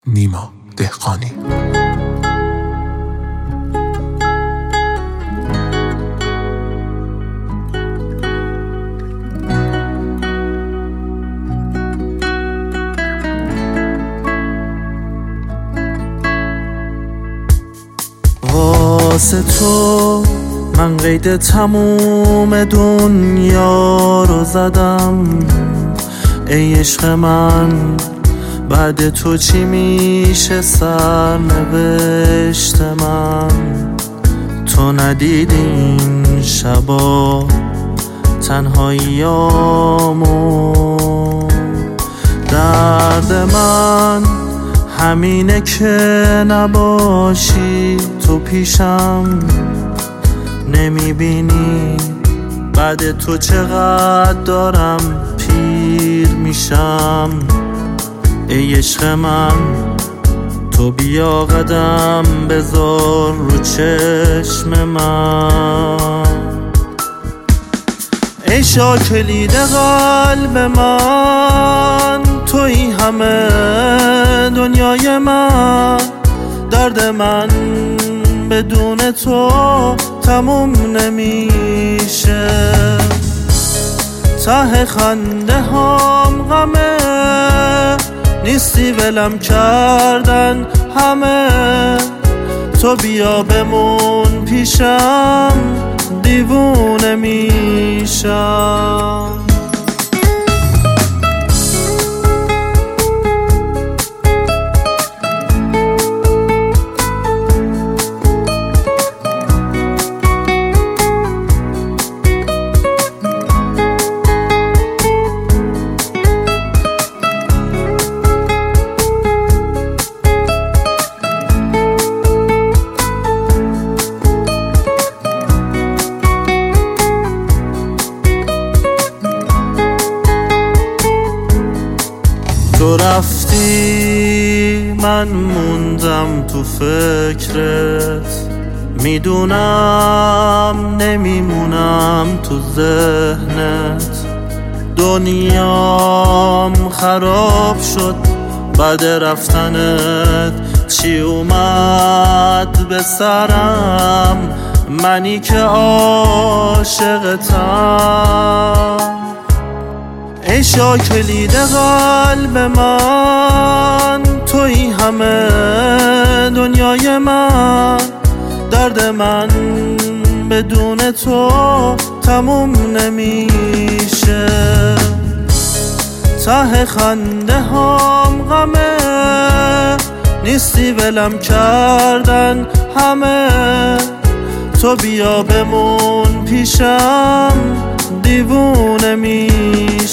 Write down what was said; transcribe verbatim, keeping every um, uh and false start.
نیما دهقانی. واسه تو من قید تموم دنیا رو زدم، ای عشق من بعد تو چی میشه سرنوشت من؟ تو ندیدی این شبا تنهاییامو، درد من همینه که نباشی تو پیشم، نمیبینی بعد تو چقدر دارم پیر میشم. ای عشق من تو بیا قدم بذار رو چشم من، ای شاکلید قلب من، توی همه دنیای من، درد من بدون تو تموم نمیشه، ته خنده هام غمه، نیستی ولم کردن همه، تو بیا بمون پیشم دیوونه میشم. تو رفتی من موندم تو فکرت، میدونم نمیمونم تو ذهنت، دنیام خراب شد بعد رفتنت، چی اومد به سرم منی که عاشقتم. ای شاکلید قلب من، توی همه دنیای من، درد من بدون تو تموم نمیشه، ته خنده هام غمه، نیستی ولم کردن همه، تو بیا بمون پیشم دیوونه میشه.